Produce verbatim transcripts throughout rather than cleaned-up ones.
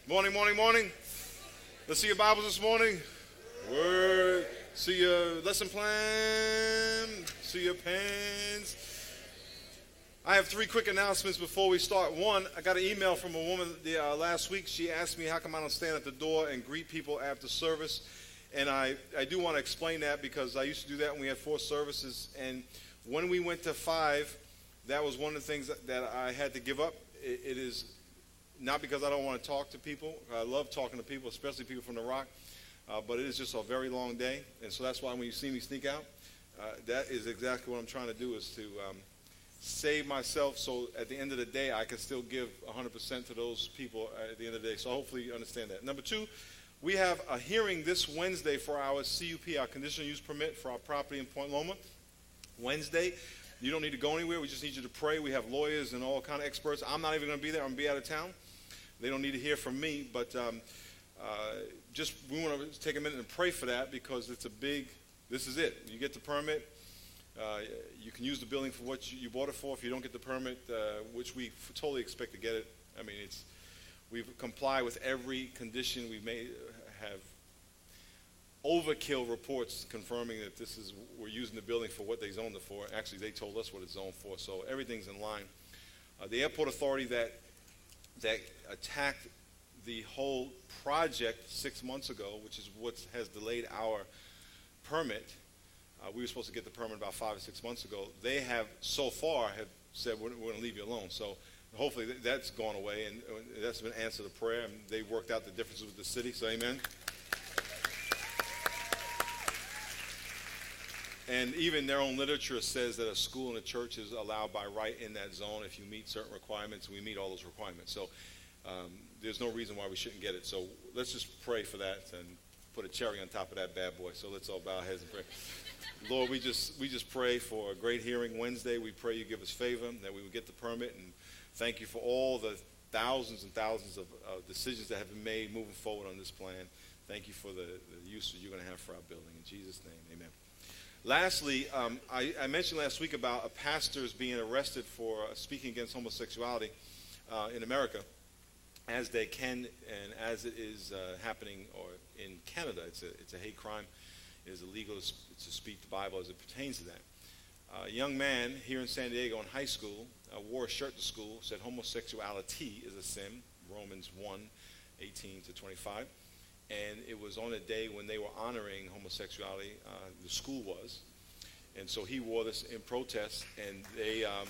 Morning, morning, morning. Let's see your Bibles this morning. Word. See your lesson plan. See your pens. I have three quick announcements before we start. One, I got an email from a woman the, uh, last week. She asked me how come I don't stand at the door and greet people after service. And I, I do want to explain that because I used to do that when we had four services. And when we went to five, that was one of the things that, that I had to give up. It, it is not because I don't want to talk to people. I love talking to people, especially people from the Rock. Uh, but it is just a very long day. And so that's why when you see me sneak out, uh, that is exactly what I'm trying to do, is to um, save myself so at the end of the day I can still give one hundred percent to those people at the end of the day. So hopefully you understand that. Number two, we have a hearing this Wednesday for our C U P, our conditional use permit for our property in Point Loma. Wednesday. You don't need to go anywhere. We just need you to pray. We have lawyers and all kind of experts. I'm not even going to be there. I'm going to be out of town. They don't need to hear from me, but um, uh, just we want to take a minute and pray for that because it's a big, this is it. You get the permit. Uh, you can use the building for what you, you bought it for. If you don't get the permit, uh, which we f- totally expect to get it, I mean, it's we've complied with every condition. We've made, have overkill reports confirming that this is, we're using the building for what they zoned it for. Actually, they told us what it's zoned for, so everything's in line. Uh, the airport authority that that attacked the whole project six months ago, which is what has delayed our permit. Uh, we were supposed to get the permit about five or six months ago. They have so far have said we're, we're going to leave you alone. So hopefully th- that's gone away, and uh, that's been answered to prayer. And they worked out the differences with the city. So amen. And even their own literature says that a school and a church is allowed by right in that zone if you meet certain requirements, and we meet all those requirements. So um, there's no reason why we shouldn't get it. So let's just pray for that and put a cherry on top of that bad boy. So let's all bow our heads and pray. Lord, we just we just pray for a great hearing Wednesday. We pray you give us favor, that we would get the permit, and thank you for all the thousands and thousands of uh, decisions that have been made moving forward on this plan. Thank you for the, the use that you're going to have for our building. In Jesus' name, amen. Lastly, um, I, I mentioned last week about a pastors being arrested for uh, speaking against homosexuality uh, in America, as they can and as it is uh, happening or in Canada. It's a, it's a hate crime. It is illegal to, to speak the Bible as it pertains to that. Uh, a young man here in San Diego in high school uh, wore a shirt to school, said homosexuality is a sin, Romans one, eighteen to twenty-five. And it was on a day when they were honoring homosexuality, uh, the school was. And so he wore this in protest, and they um,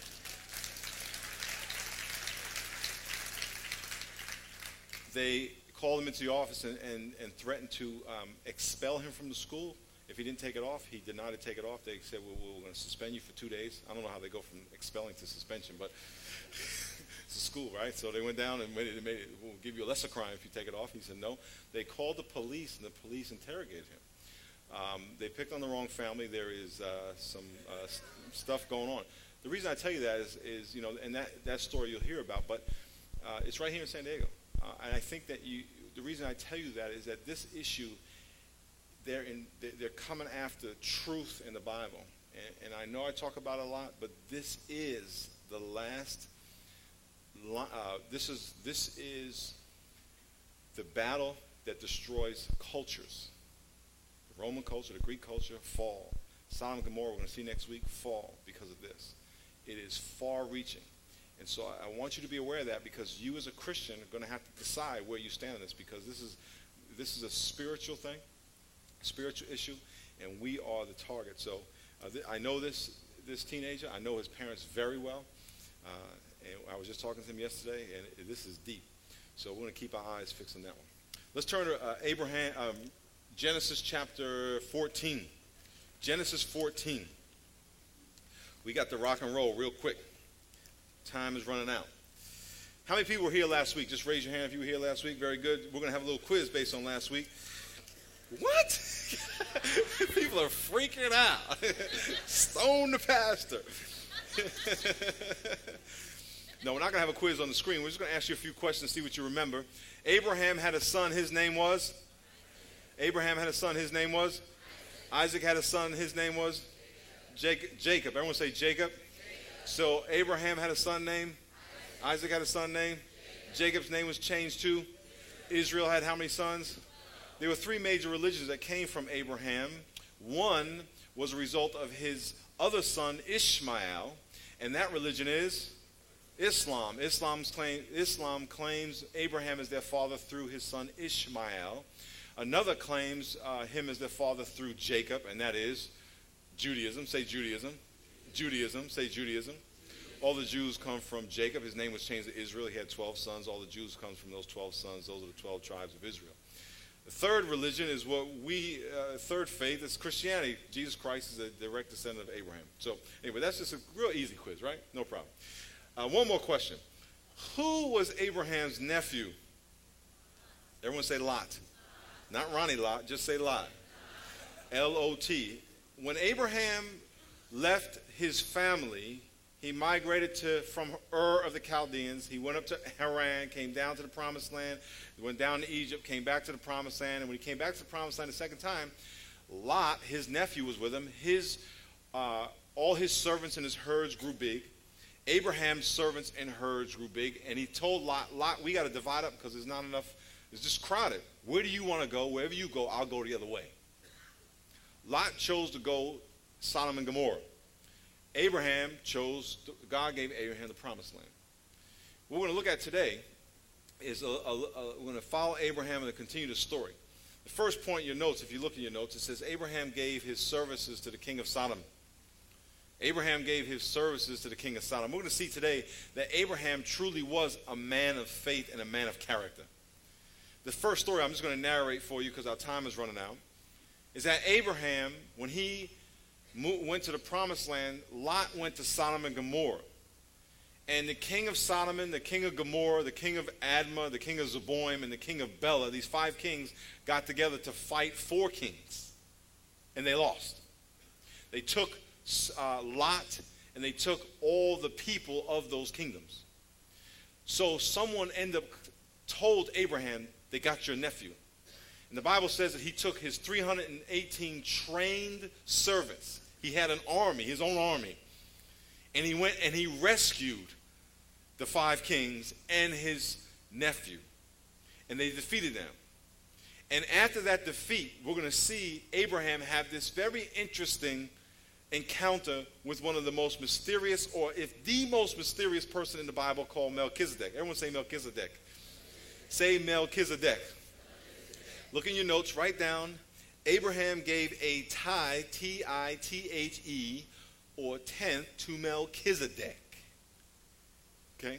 they called him into the office and, and, and threatened to um, expel him from the school. If he didn't take it off, he denied to take it off. They said, well, we're going to suspend you for two days. I don't know how they go from expelling to suspension, but it's a school, right? So they went down and made it, made it, we'll give you a lesser crime if you take it off. He said no. They called the police, and the police interrogated him. Um, they picked on the wrong family. There is uh, some uh, stuff going on. The reason I tell you that is, is you know, and that, that story you'll hear about, but uh, it's right here in San Diego. Uh, and I think that you, the reason I tell you that is that this issue, they're, in, they're coming after truth in the Bible. And, and I know I talk about it a lot, but this is the last, uh, this is this is the battle that destroys cultures. The Roman culture, the Greek culture, fall. Sodom and Gomorrah, we're going to see next week, fall because of this. It is far-reaching. And so I, I want you to be aware of that, because you as a Christian are going to have to decide where you stand on this, because this is this is a spiritual thing, a spiritual issue, and we are the target. So uh, th- I know this this teenager. I know his parents very well. Uh, and I was just talking to him yesterday, and it, this is deep. So we're going to keep our eyes fixed on that one. Let's turn to uh, Abraham, um, Genesis chapter fourteen. Genesis fourteen. We got to rock and roll real quick. Time is running out. How many people were here last week? Just raise your hand if you were here last week. Very good. We're going to have a little quiz based on last week. What? People are freaking out. Stone the pastor. No, we're not going to have a quiz on the screen. We're just going to ask you a few questions, see what you remember. Abraham had a son. His name was? Abraham had a son. His name was? Isaac had a son. His name was? Jacob. Jacob. Everyone say Jacob. So Abraham had a son named? Isaac had a son named? Jacob's name was changed to? Israel had how many sons? There were three major religions that came from Abraham. One was a result of his other son, Ishmael, and that religion is Islam. Islam's claim, Islam claims Abraham as their father through his son Ishmael. Another claims uh, him as their father through Jacob, and that is Judaism. Say Judaism. Judaism. Say Judaism. All the Jews come from Jacob. His name was changed to Israel. He had twelve sons. All the Jews come from those twelve sons. Those are the twelve tribes of Israel. The third religion is what we, uh, third faith is Christianity. Jesus Christ is a direct descendant of Abraham. So anyway, that's just a real easy quiz, right? No problem. Uh, one more question. Who was Abraham's nephew? Everyone say Lot. Not Ronnie Lot, just say Lot. L O T. When Abraham left his family, he migrated to from Ur of the Chaldeans. He went up to Haran, came down to the Promised Land, went down to Egypt, came back to the Promised Land. And when he came back to the Promised Land the second time, Lot, his nephew, was with him. His, uh, all his servants and his herds grew big. Abraham's servants and herds grew big. And he told Lot, Lot, we got to divide up because there's not enough. It's just crowded. Where do you want to go? Wherever you go, I'll go the other way. Lot chose to go Sodom and Gomorrah. Abraham chose, God gave Abraham the Promised Land. What we're going to look at today is a, a, a, we're going to follow Abraham and continue the story. The first point in your notes, if you look in your notes, it says Abraham gave his services to the king of Sodom. Abraham gave his services to the king of Sodom. We're going to see today that Abraham truly was a man of faith and a man of character. The first story I'm just going to narrate for you because our time is running out is that Abraham, when he went to the Promised Land, Lot went to Sodom and Gomorrah. And the king of Sodom, the king of Gomorrah, the king of Admah, the king of Zeboim, and the king of Bela, these five kings got together to fight four kings. And they lost. They took uh, Lot, and they took all the people of those kingdoms. So someone ended up told Abraham, they got your nephew. And the Bible says that he took his three hundred eighteen trained servants. He had an army, his own army. And he went and he rescued the five kings and his nephew. And they defeated them. And after that defeat, we're going to see Abraham have this very interesting encounter with one of the most mysterious, or if the most mysterious person in the Bible, called Melchizedek. Everyone say Melchizedek. Say Melchizedek. Look in your notes, write down, Abraham gave a tithe, T I T H E, or tenth to Melchizedek. Okay?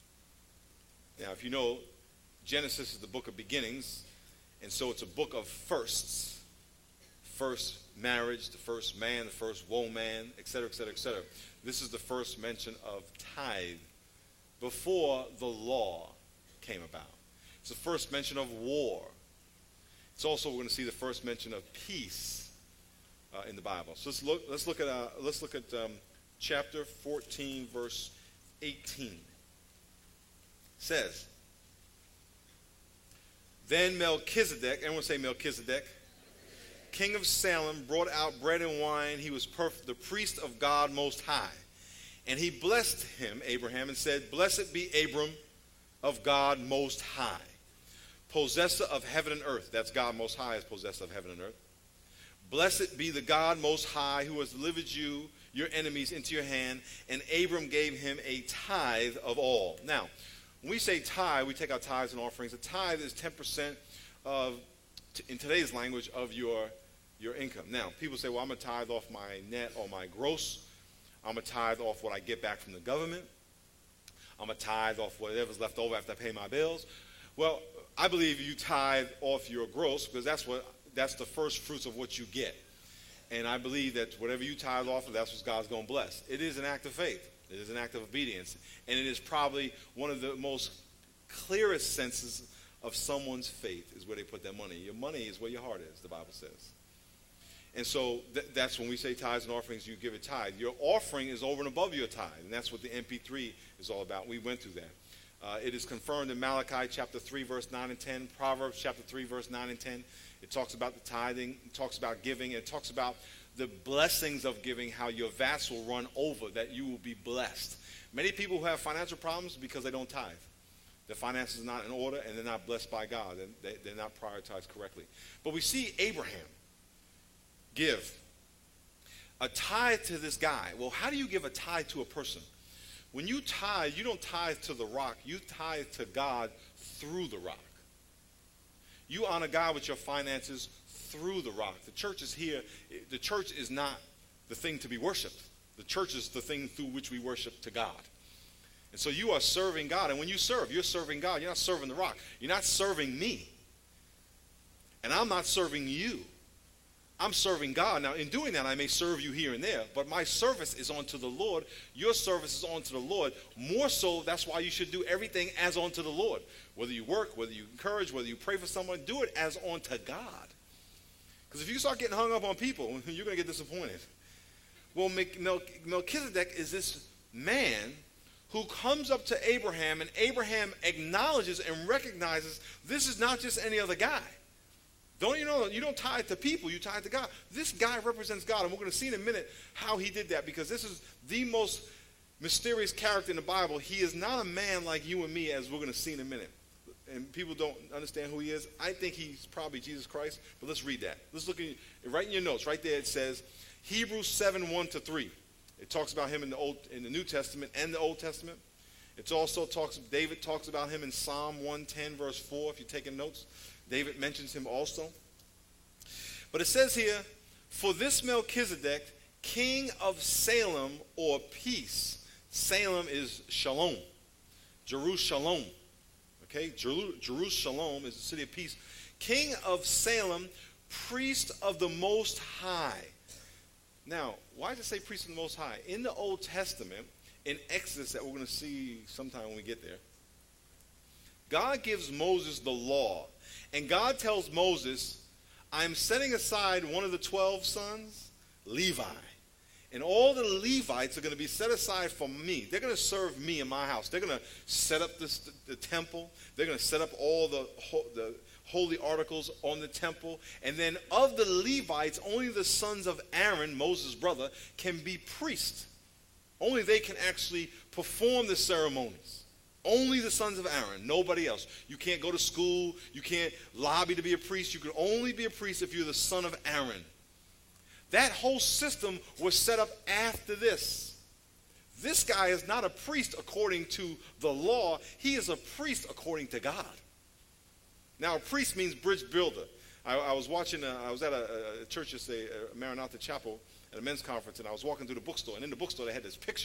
Now, if you know, Genesis is the book of beginnings, and so it's a book of firsts. First marriage, the first man, the first woman, et cetera, et cetera, et cetera. This is the first mention of tithe before the law came about. It's the first mention of war. It's also, we're going to see the first mention of peace uh, in the Bible. So let's look, let's look at, uh, let's look at um, chapter fourteen, verse eighteen. It says, then Melchizedek, everyone say Melchizedek, king of Salem, brought out bread and wine. He was perf- the priest of God Most High. And he blessed him, Abraham, and said, blessed be Abram of God Most High, possessor of heaven and earth. That's God Most High as possessor of heaven and earth. Blessed be the God Most High who has delivered you, your enemies, into your hand. And Abram gave him a tithe of all. Now, when we say tithe, we take our tithes and offerings. A tithe is ten percent of, in today's language, of your, your income. Now, people say, well, I'm a tithe off my net or my gross. I'm a tithe off what I get back from the government. I'm a tithe off whatever's left over after I pay my bills. Well, I believe you tithe off your gross because that's what that's the first fruits of what you get. And I believe that whatever you tithe off of, that's what God's going to bless. It is an act of faith. It is an act of obedience. And it is probably one of the most clearest senses of someone's faith is where they put their money. Your money is where your heart is, the Bible says. And so th- that's when we say tithes and offerings, you give a tithe. Your offering is over and above your tithe. And that's what the M P three is all about. We went through that. Uh, it is confirmed in Malachi chapter three, verse nine and ten. Proverbs chapter three, verse nine and ten. It talks about the tithing. It talks about giving. It talks about the blessings of giving, how your vats will run over, that you will be blessed. Many people who have financial problems because they don't tithe. Their finances are not in order, and they're not blessed by God. They, they're not prioritized correctly. But we see Abraham give a tithe to this guy. Well, how do you give a tithe to a person? When you tithe, you don't tithe to the rock. You tithe to God through the rock. You honor God with your finances through the rock. The church is here. The church is not the thing to be worshiped. The church is the thing through which we worship to God. And so you are serving God. And when you serve, you're serving God. You're not serving the rock. You're not serving me. And I'm not serving you. I'm serving God. Now, in doing that, I may serve you here and there, but my service is unto the Lord. Your service is unto the Lord. More so, that's why you should do everything as unto the Lord. Whether you work, whether you encourage, whether you pray for someone, do it as unto God. Because if you start getting hung up on people, you're going to get disappointed. Well, Melchizedek is this man who comes up to Abraham, and Abraham acknowledges and recognizes this is not just any other guy. Don't you know, you don't tithe to people, you tithe to God. This guy represents God, and we're going to see in a minute how he did that, because this is the most mysterious character in the Bible. He is not a man like you and me, as we're going to see in a minute. And people don't understand who he is. I think he's probably Jesus Christ, but let's read that. Let's look at, right in your notes, right there it says, Hebrews seven, one to three. It talks about him in the Old, in the New Testament and the Old Testament. It also talks, David talks about him in Psalm one ten, verse four, if you're taking notes. David mentions him also. But it says here, for this Melchizedek, king of Salem, or peace. Salem is Shalom. Jerusalem. Okay, Jeru- Jerusalem is the city of peace. King of Salem, priest of the Most High. Now, why does it say priest of the Most High? In the Old Testament, in Exodus, that we're going to see sometime when we get there, God gives Moses the law. And God tells Moses, I'm setting aside one of the twelve sons, Levi. And all the Levites are going to be set aside for me. They're going to serve me in my house. They're going to set up this, the temple. They're going to set up all the, the holy articles on the temple. And then of the Levites, only the sons of Aaron, Moses' brother, can be priests. Only they can actually perform the ceremonies. Only the sons of Aaron, nobody else. You can't go to school. You can't lobby to be a priest. You can only be a priest if you're the son of Aaron. That whole system was set up after this. This guy is not a priest according to the law. He is a priest according to God. Now, a priest means bridge builder. I, I was watching, a, I was at a, a church yesterday, a Maranatha Chapel, at a men's conference, and I was walking through the bookstore, and in the bookstore they had this picture.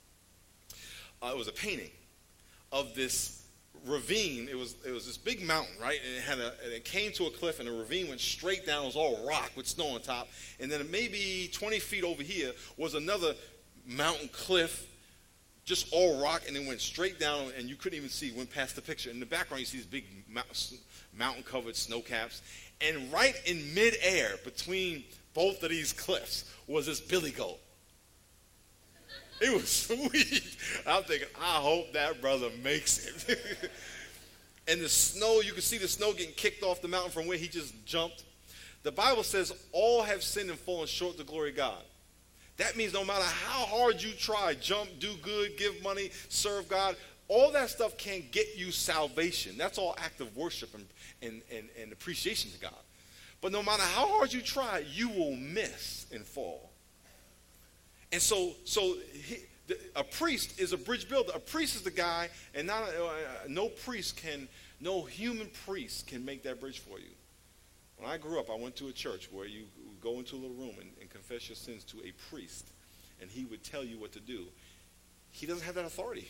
Uh, it was a painting of this ravine. It was it was this big mountain, right? And it had a and it came to a cliff, and the ravine went straight down. It was all rock with snow on top. And then maybe twenty feet over here was another mountain cliff, just all rock, and then went straight down, and you couldn't even see. Went past the picture. In the background, you see these big mountain-covered snow caps. And right in midair between both of these cliffs was this billy goat. It was sweet. I'm thinking, I hope that brother makes it. And the snow, you can see the snow getting kicked off the mountain from where he just jumped. The Bible says all have sinned and fallen short of the glory of God. That means no matter how hard you try, jump, do good, give money, serve God, all that stuff can't get you salvation. That's all act of worship and, and, and, and appreciation to God. But no matter how hard you try, you will miss and fall. And so, so he, the, a priest is a bridge builder. A priest is the guy, and not a, uh, no priest can, no human priest can make that bridge for you. When I grew up, I went to a church where you go into a little room and, and confess your sins to a priest, and he would tell you what to do. He doesn't have that authority.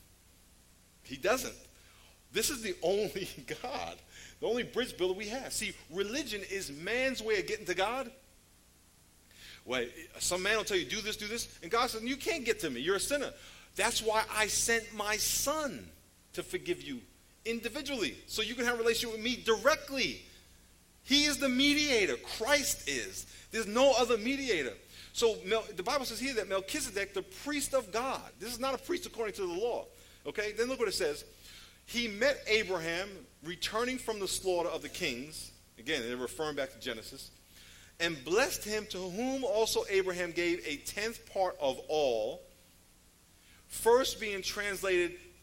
He doesn't. This is the only God, the only bridge builder we have. See, religion is man's way of getting to God. Well, some man will tell you, do this, do this. And God says, you can't get to me. You're a sinner. That's why I sent my son to forgive you individually, so you can have a relationship with me directly. He is the mediator. Christ is. There's no other mediator. So Mel, the Bible says here that Melchizedek, the priest of God. This is not a priest according to the law. Okay, then look what it says. He met Abraham returning from the slaughter of the kings. Again, they're referring back to Genesis. And blessed him, to whom also Abraham gave a tenth part of all. First being translated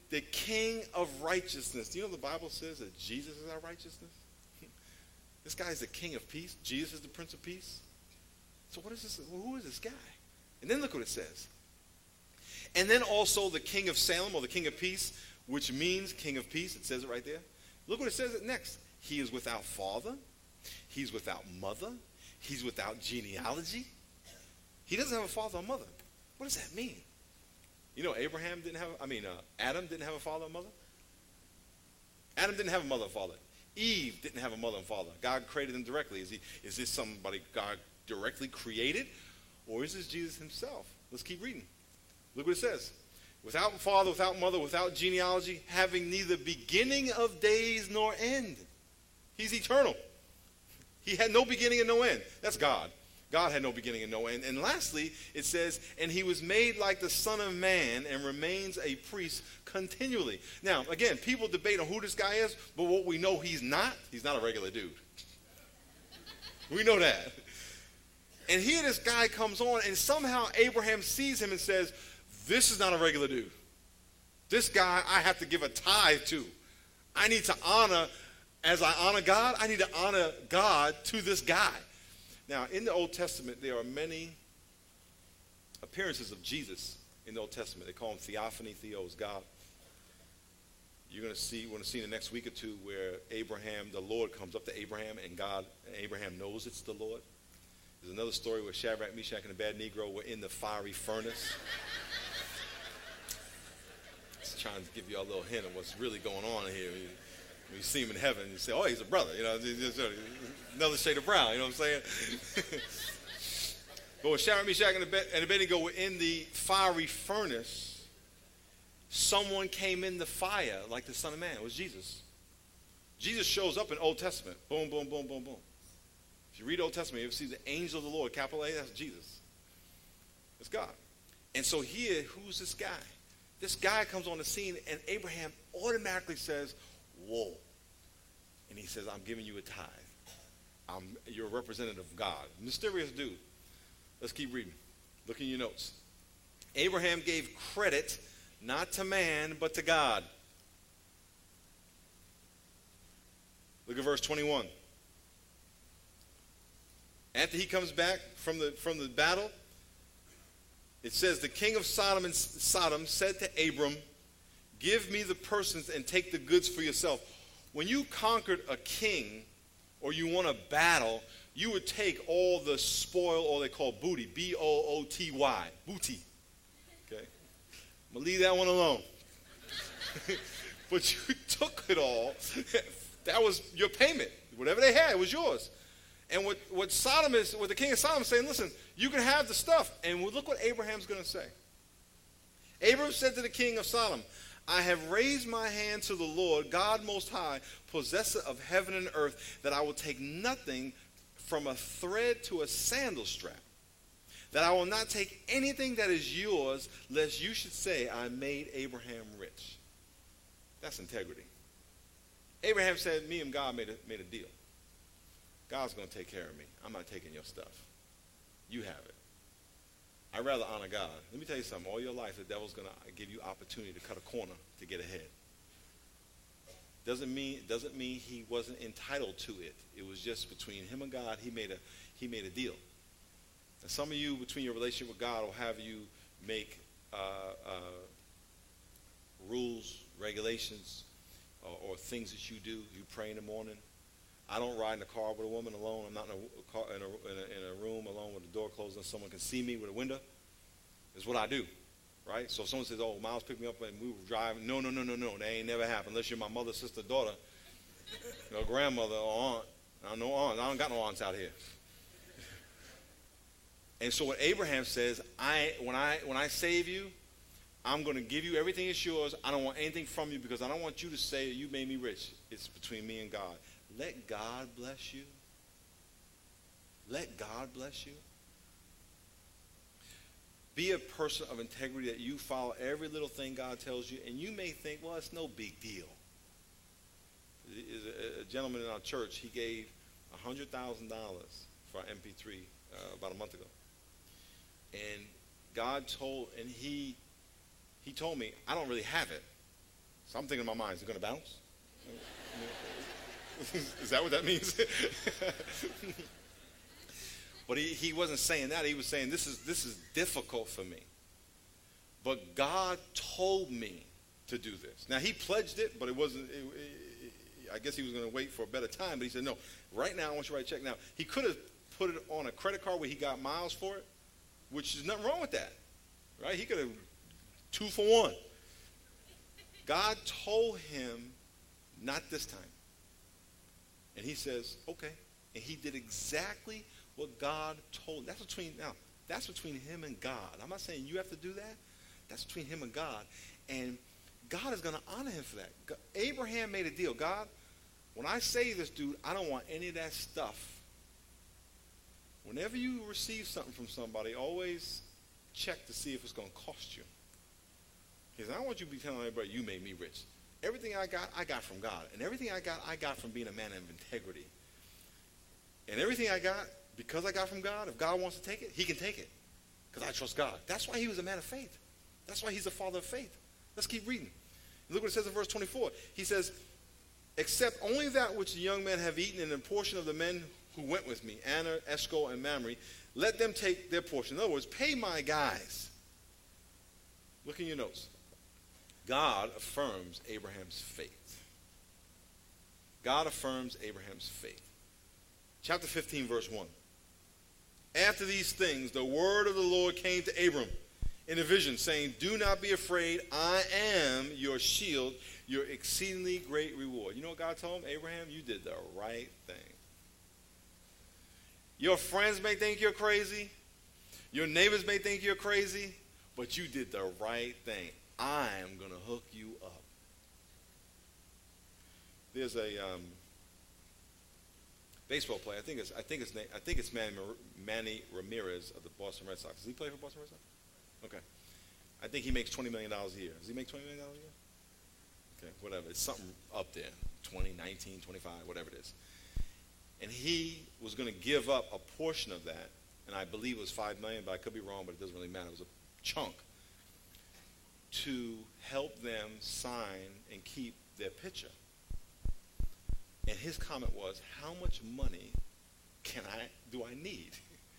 the King of righteousness. Do you know the Bible says that Jesus is our righteousness? This guy is the King of peace. Jesus is the Prince of Peace. So what is this? Well, who is this guy? And then look what it says. And then also the King of Salem, or the King of Peace, which means King of Peace. It says it right there. Look what it says next. He is without father. He's without mother. He's without genealogy. He doesn't have a father or mother. What does that mean? You know, Abraham didn't have, I mean, uh, Adam didn't have a father or mother. Adam didn't have a mother or father. Eve didn't have a mother and father. God created them directly. Is he? Is this somebody God directly created? Or is this Jesus himself? Let's keep reading. Look what it says. Without father, without mother, without genealogy, having neither beginning of days nor end. He's eternal. He had no beginning and no end. That's God. God had no beginning and no end. And lastly, it says, and he was made like the Son of Man and remains a priest continually. Now, again, people debate on who this guy is, but what we know he's not, he's not a regular dude. We know that. And here this guy comes on, and somehow Abraham sees him and says, this is not a regular dude. This guy I have to give a tithe to. I need to honor, as I honor God, I need to honor God to this guy. Now, in the Old Testament, there are many appearances of Jesus in the Old Testament. They call him theophany, theos, God. You're going to see, we're going to see in the next week or two where Abraham, the Lord comes up to Abraham, and God, and Abraham knows it's the Lord. There's another story where Shadrach, Meshach, and Abednego were in the fiery furnace. Just trying to give you a little hint of what's really going on here. When you see him in heaven, you say, oh, he's a brother. You know, another shade of brown, you know what I'm saying? But when Shadrach, Meshach, and Abednego were in the fiery furnace, someone came in the fire like the Son of Man. It was Jesus. Jesus shows up in Old Testament. Boom, boom, boom, boom, boom. If you read Old Testament, you see the angel of the Lord, capital A, that's Jesus. It's God. And so here, who's this guy? This guy comes on the scene, and Abraham automatically says, whoa. And he says, I'm giving you a tithe. I'm, you're a representative of God. Mysterious dude. Let's keep reading. Look in your notes. Abraham gave credit not to man, but to God. Look at verse twenty-one. After he comes back from the, from the battle, it says, the king of Sodom, and Sodom said to Abram, give me the persons and take the goods for yourself. When you conquered a king or you won a battle, you would take all the spoil, or they call booty, B O O T Y, booty. Okay? I'm going to leave that one alone. But you took it all. That was your payment. Whatever they had, it was yours. And what, what Sodom is, what the king of Sodom is saying, listen, you can have the stuff. And look what Abraham's going to say. Abram said to the king of Sodom, I have raised my hand to the Lord, God Most High, possessor of heaven and earth, that I will take nothing from a thread to a sandal strap, that I will not take anything that is yours, lest you should say, I made Abraham rich. That's integrity. Abraham said, me and God made a, made a deal. God's going to take care of me. I'm not taking your stuff. You have it. I'd rather honor God. Let me tell you something. All your life, the devil's going to give you opportunity to cut a corner to get ahead. Doesn't mean doesn't mean he wasn't entitled to it. It was just between him and God. He made a he made a deal. And some of you, between your relationship with God, will have you make uh, uh, rules, regulations, or, or things that you do. You pray in the morning. I don't ride in a car with a woman alone. I'm not in a, car, in a, in a, in a room alone with the door closed and someone can see me with a window. It's what I do, right? So if someone says, oh, Miles picked me up and we were driving. No, no, no, no, no. That ain't never happened unless you're my mother, sister, daughter, you know, grandmother, or aunt. I don't know aunts. I don't got no aunts out here. And so what Abraham says, I when I when I save you, I'm going to give you everything that's yours. I don't want anything from you because I don't want you to say you made me rich. It's between me and God. Let God bless you. Let God bless you. Be a person of integrity that you follow every little thing God tells you, and you may think, well, it's no big deal. A gentleman in our church, he gave one hundred thousand dollars for our M P three uh, about a month ago. And God told, and he he told me, I don't really have it. So I'm thinking in my mind, is it going to bounce? Is that what that means? But he, he wasn't saying that. He was saying, this is, this is difficult for me. But God told me to do this. Now, he pledged it, but it wasn't, it, it, I guess he was going to wait for a better time. But he said, no, right now I want you to write a check. Now, he could have put it on a credit card where he got miles for it, which is nothing wrong with that. Right? He could have two for one. God told him, not this time. And he says, okay. And he did exactly what God told him. That's between, now, that's between him and God. I'm not saying you have to do that. That's between him and God. And God is going to honor him for that. God, Abraham made a deal. God, when I say this, dude, I don't want any of that stuff. Whenever you receive something from somebody, always check to see if it's going to cost you. He says, I don't want you to be telling everybody you made me rich. Everything I got, I got from God. And everything I got, I got from being a man of integrity. And everything I got, because I got from God, if God wants to take it, he can take it. Because I trust God. That's why he was a man of faith. That's why he's a father of faith. Let's keep reading. Look what it says in verse twenty-four. He says, except only that which the young men have eaten and a portion of the men who went with me, Anna, Eshcol, and Mamre, let them take their portion. In other words, pay my guys. Look in your notes. God affirms Abraham's faith. God affirms Abraham's faith. Chapter fifteen, verse one. After these things, the word of the Lord came to Abram in a vision, saying, do not be afraid. I am your shield, your exceedingly great reward. You know what God told him? Abraham, you did the right thing. Your friends may think you're crazy. Your neighbors may think you're crazy. But you did the right thing. I am going to hook you up. There's a um, baseball player. I think it's I think it's I think it's Manny, Manny Ramirez of the Boston Red Sox. Does he play for Boston Red Sox? Okay. I think he makes twenty million dollars a year. Does he make twenty million dollars a year? Okay, whatever. It's something up there. twenty, nineteen, twenty-five, whatever it is. And he was going to give up a portion of that, and I believe it was five million dollars, but I could be wrong, but it doesn't really matter. It was a chunk to help them sign and keep their pitcher. And his comment was, how much money can I do I need?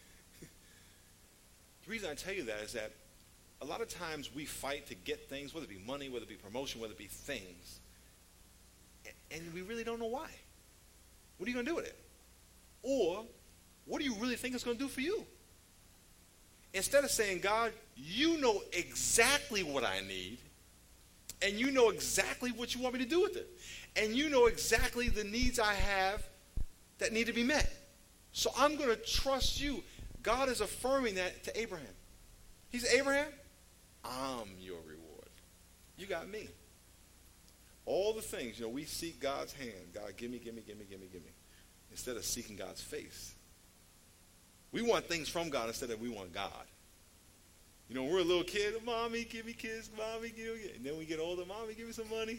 The reason I tell you that is that a lot of times we fight to get things, whether it be money, whether it be promotion, whether it be things, and we really don't know why. What are you going to do with it? Or what do you really think it's going to do for you? Instead of saying, God, you know exactly what I need, and you know exactly what you want me to do with it. And you know exactly the needs I have that need to be met. So I'm going to trust you. God is affirming that to Abraham. He said, Abraham, I'm your reward. You got me. All the things, you know, we seek God's hand. God, give me, give me, give me, give me, give me. Instead of seeking God's face. We want things from God instead of we want God. You know, when we're a little kid, mommy, give me kiss, mommy, give me. And then we get older, mommy, give me some money.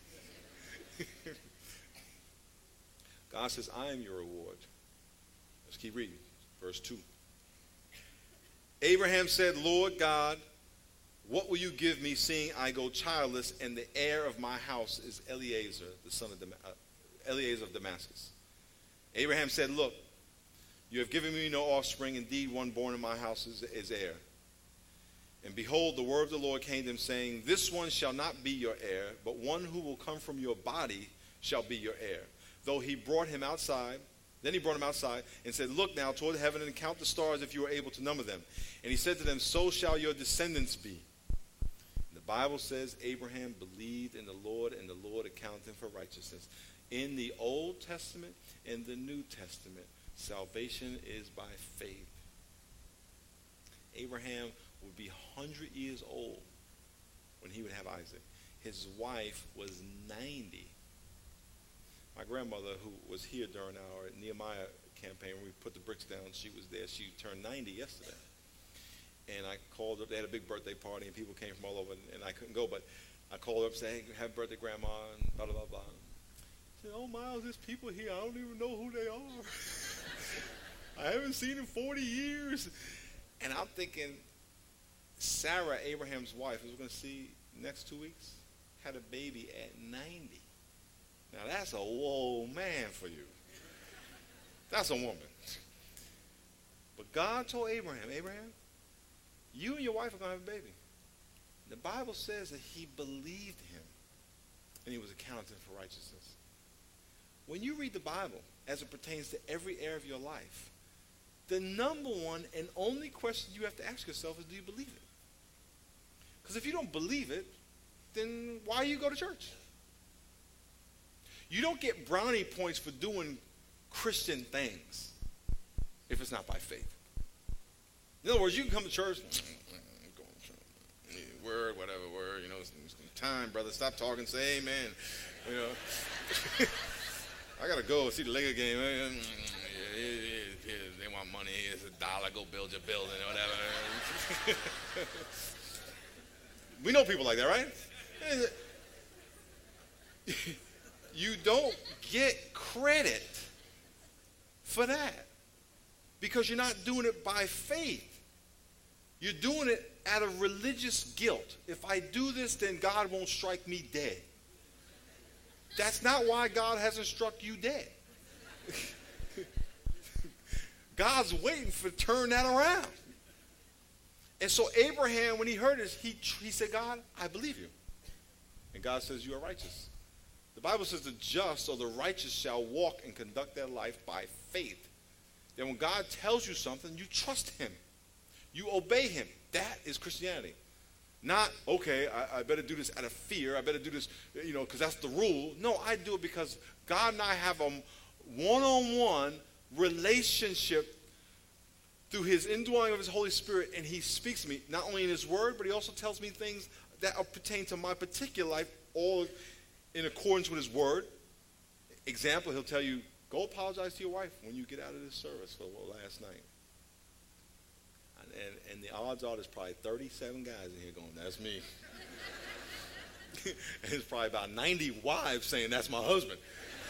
God says, I am your reward. Let's keep reading. Verse two. Abraham said, Lord God, what will you give me, seeing I go childless, and the heir of my house is Eliezer, the son of Dam- uh, Eliezer of Damascus? Abraham said, look, you have given me no offspring. Indeed, one born in my house is, is heir. And behold, the word of the Lord came to him, saying, this one shall not be your heir, but one who will come from your body shall be your heir. Though he brought him outside, then he brought him outside and said, look now toward heaven and count the stars if you are able to number them. And he said to them, so shall your descendants be. And the Bible says Abraham believed in the Lord, and the Lord accounted him for righteousness. In the Old Testament and the New Testament, salvation is by faith. Abraham would be one hundred years old when he would have Isaac. His wife was ninety. My grandmother, who was here during our Nehemiah campaign, when we put the bricks down, she was there. She turned ninety yesterday. And I called up. They had a big birthday party, and people came from all over, and, and I couldn't go. But I called her up and said, hey, happy birthday, Grandma, and blah, blah, blah, blah. I said, oh, Miles, there's people here. I don't even know who they are. I haven't seen in forty years. And I'm thinking, Sarah, Abraham's wife, as we're going to see next two weeks, had a baby at ninety. Now that's a whoa man for you. That's a woman. But God told Abraham, Abraham, you and your wife are going to have a baby. The Bible says that he believed him and he was accounted for righteousness. When you read the Bible as it pertains to every area of your life, the number one and only question you have to ask yourself is, do you believe it? Because if you don't believe it, then why you go to church? You don't get brownie points for doing Christian things if it's not by faith. In other words, you can come to church, word, whatever word, you know, it's, it's time, brother, stop talking, say amen. You know, I got to go see the Laker game. They want money, it's a dollar, go build your building or whatever. We know people like that, right? You don't get credit for that because you're not doing it by faith. You're doing it out of religious guilt. If I do this, then God won't strike me dead. That's not why God hasn't struck you dead. God's waiting for to turn that around. And so Abraham, when he heard this, he, he said, God, I believe you. And God says, you are righteous. The Bible says the just or the righteous shall walk and conduct their life by faith. Then when God tells you something, you trust him. You obey him. That is Christianity. Not, okay, I, I better do this out of fear. I better do this, you know, because that's the rule. No, I do it because God and I have a one-on-one relationship through his indwelling of his Holy Spirit, and he speaks to me, not only in his word, but he also tells me things that pertain to my particular life, all in accordance with his word. Example, he'll tell you, go apologize to your wife when you get out of this service for last night. And, and the odds are there's probably thirty-seven guys in here going, that's me. And there's probably about ninety wives saying, that's my husband.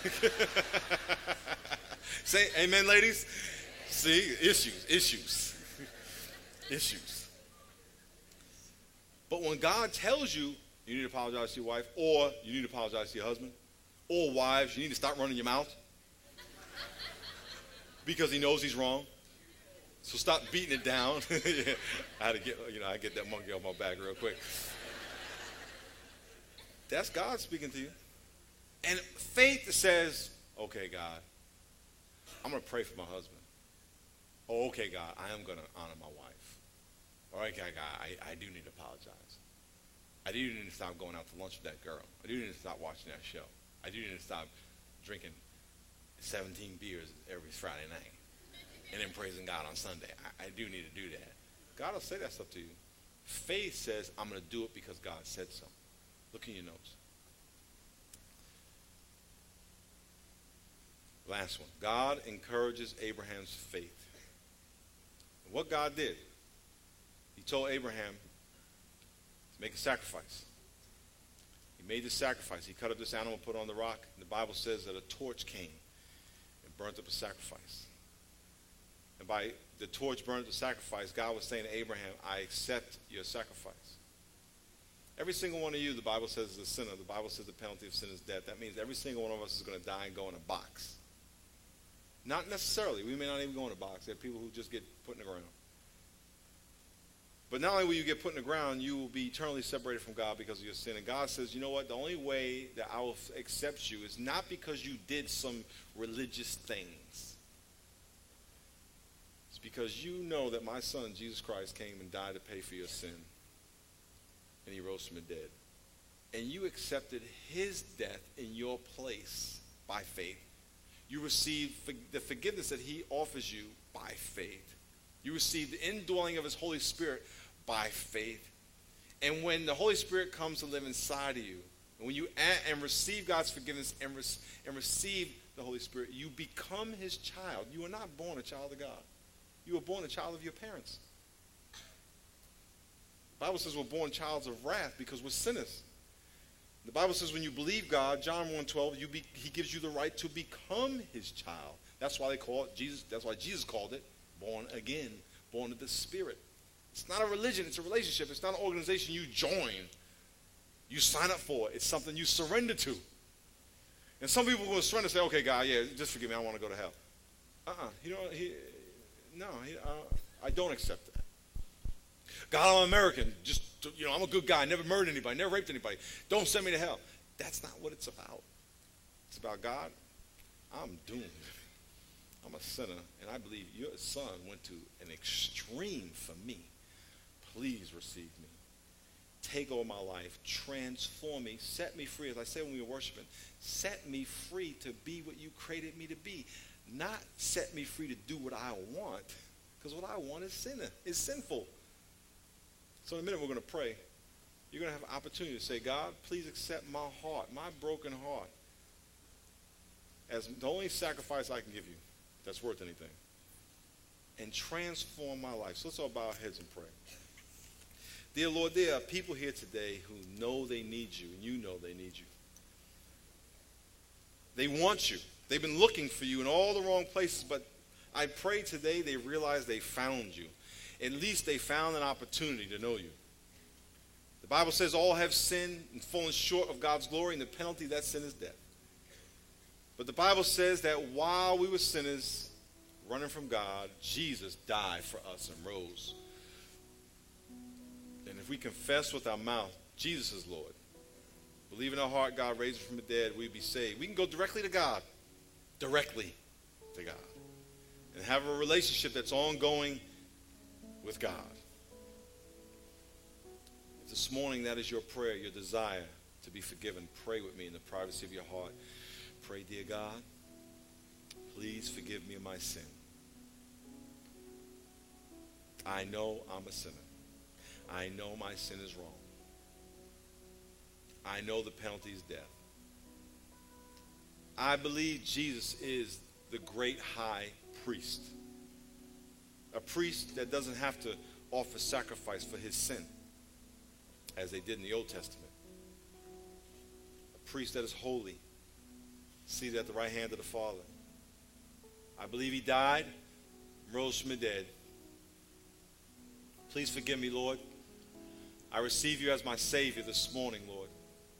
Say amen, ladies. See, issues, issues, issues. But when God tells you, you need to apologize to your wife, or you need to apologize to your husband, or wives, you need to stop running your mouth because he knows he's wrong. So stop beating it down. Yeah, I had to get, you know, I get that monkey off my back real quick. That's God speaking to you. And faith says, okay, God, I'm going to pray for my husband. Oh, okay, God, I am going to honor my wife. All right, God, I, I do need to apologize. I do need to stop going out to lunch with that girl. I do need to stop watching that show. I do need to stop drinking seventeen beers every Friday night and then praising God on Sunday. I, I do need to do that. God will say that stuff to you. Faith says, I'm going to do it because God said so. Look in your notes. Last one. God encourages Abraham's faith. And what God did, he told Abraham to make a sacrifice. He made the sacrifice. He cut up this animal, put it on the rock. And the Bible says that a torch came and burnt up a sacrifice. And by the torch burning the sacrifice, God was saying to Abraham, I accept your sacrifice. Every single one of you, the Bible says, is a sinner. The Bible says the penalty of sin is death. That means every single one of us is going to die and go in a box. Not necessarily. We may not even go in a box. There are people who just get put in the ground. But not only will you get put in the ground, you will be eternally separated from God because of your sin. And God says, you know what? The only way that I will accept you is not because you did some religious things. It's because you know that my son, Jesus Christ, came and died to pay for your sin. And he rose from the dead. And you accepted his death in your place by faith. You receive the forgiveness that he offers you by faith. You receive the indwelling of his Holy Spirit by faith. And when the Holy Spirit comes to live inside of you, and when you add and receive God's forgiveness and, re- and receive the Holy Spirit, you become his child. You are not born a child of God. You were born a child of your parents. The Bible says we're born childs of wrath because we're sinners. The Bible says when you believe God, John one twelve, you be, he gives you the right to become his child. That's why they call it Jesus. That's why Jesus called it born again, born of the Spirit. It's not a religion. It's a relationship. It's not an organization you join. You sign up for it. It's something you surrender to. And some people will surrender and say, okay, God, yeah, just forgive me. I don't want to go to hell. Uh-uh. You know, he, no, he, uh, I don't accept that. God, I'm American. Just, you know, I'm a good guy. I never murdered anybody. Never raped anybody. Don't send me to hell. That's not what it's about. It's about, God, I'm doomed. I'm a sinner, and I believe your son went to an extreme for me. Please receive me. Take over my life. Transform me. Set me free. As I said when we were worshiping, set me free to be what you created me to be. Not set me free to do what I want, because what I want is sinner. It's sinful. So in a minute we're going to pray. You're going to have an opportunity to say, God, please accept my heart, my broken heart, as the only sacrifice I can give you that's worth anything, and transform my life. So let's all bow our heads and pray. Dear Lord, there are people here today who know they need you, and you know they need you. They want you. They've been looking for you in all the wrong places, but I pray today they realize they found you. At least they found an opportunity to know you. The Bible says all have sinned and fallen short of God's glory, and the penalty of that sin is death. But the Bible says that while we were sinners, running from God, Jesus died for us and rose. And if we confess with our mouth, Jesus is Lord, believe in our heart God raised him from the dead, we'd be saved. We can go directly to God, directly to God, and have a relationship that's ongoing with God. If this morning that is your prayer, your desire to be forgiven, pray with me in the privacy of your heart. Pray, dear God, please forgive me of my sin. I know I'm a sinner. I know my sin is wrong. I know the penalty is death. I believe Jesus is the great high priest. A priest that doesn't have to offer sacrifice for his sin, as they did in the Old Testament. A priest that is holy, seated at the right hand of the Father. I believe he died, rose from the dead. Please forgive me, Lord. I receive you as my Savior this morning, Lord.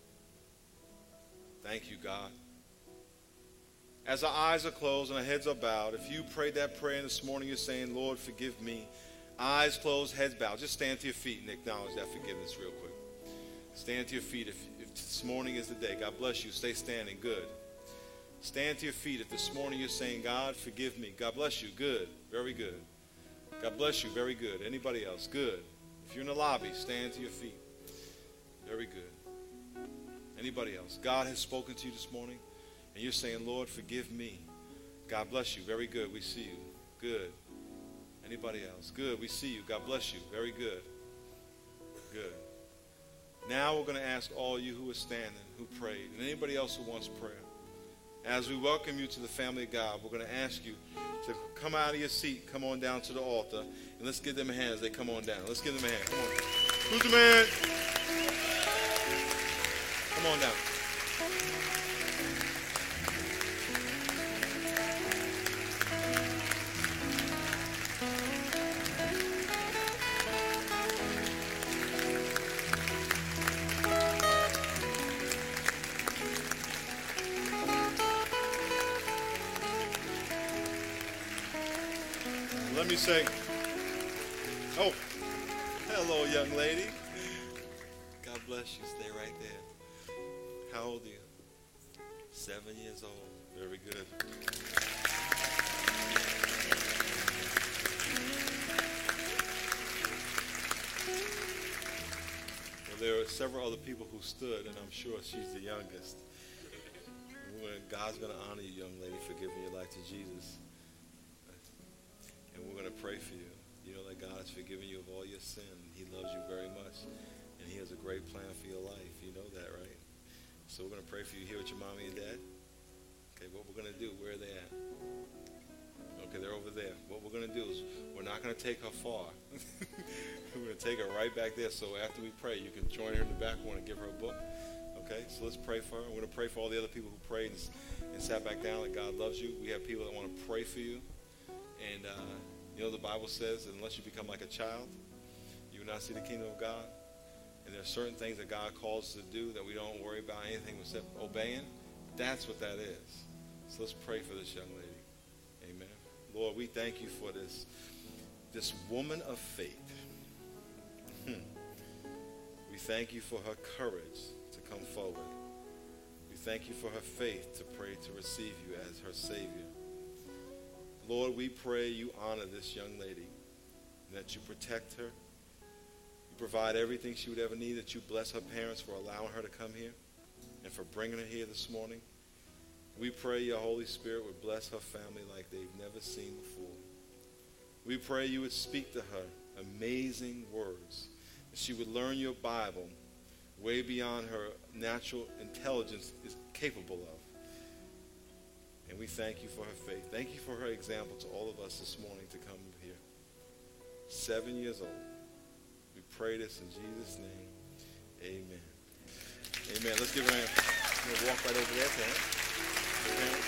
Thank you, God. As our eyes are closed and our heads are bowed, if you prayed that prayer this morning, you're saying, Lord, forgive me. Eyes closed, heads bowed. Just stand to your feet and acknowledge that forgiveness real quick. Stand to your feet if, if this morning is the day. God bless you. Stay standing. Good. Stand to your feet if this morning you're saying, God, forgive me. God bless you. Good. Very good. God bless you. Very good. Anybody else? Good. If you're in the lobby, stand to your feet. Very good. Anybody else? God has spoken to you this morning, and you're saying, Lord, forgive me. God bless you. Very good. We see you. Good. Anybody else? Good. We see you. God bless you. Very good. Good. Now we're going to ask all you who are standing, who prayed, and anybody else who wants prayer. As we welcome you to the family of God, we're going to ask you to come out of your seat, come on down to the altar, and let's give them a hand as they come on down. Let's give them a hand. Come on. Who's the man? Come on down. Let me say, oh, hello, young lady. God bless you. Stay right there. How old are you? Seven years old. Very good. Well, there are several other people who stood, and I'm sure she's the youngest. God's going to honor you, young lady, for giving your life to Jesus. And we're going to pray for you. You know that God has forgiven you of all your sin. He loves you very much. And he has a great plan for your life. You know that, right? So we're going to pray for you here with your mommy and dad. Okay, what we're going to do, where are they at? Okay, they're over there. What we're going to do is we're not going to take her far. We're going to take her right back there. So after we pray, you can join her in the back. We want to give her a book. Okay, so let's pray for her. We're going to pray for all the other people who prayed and, and sat back down that God loves you. We have people that want to pray for you. And, uh, you know, the Bible says that unless you become like a child, you will not see the kingdom of God. and there are certain things that God calls us to do that we don't worry about anything except obeying, that's what that is. So let's pray for this young lady. Amen. Lord, we thank you for this, this woman of faith. Hmm. We thank you for her courage to come forward. We thank you for her faith to pray to receive you as her Savior. Lord, we pray you honor this young lady, and that you protect her. You provide everything she would ever need, that you bless her parents for allowing her to come here and for bringing her here this morning. We pray your Holy Spirit would bless her family like they've never seen before. We pray you would speak to her amazing words, that she would learn your Bible way beyond her natural intelligence is capable of. And we thank you for her faith. Thank you for her example to all of us this morning to come here. Seven years old. We pray this in Jesus' name. Amen. Amen. Let's give her a hand. I'm going to walk right over there to her. Amen.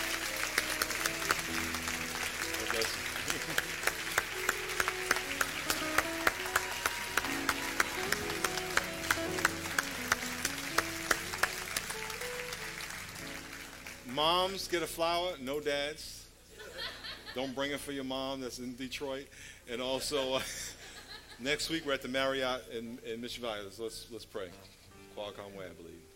God bless you. Moms, get a flower. No dads. Don't bring it for your mom that's in Detroit. And also, uh, next week we're at the Marriott in, in Mission Valley. Let's, let's pray. Qualcomm Way, I believe.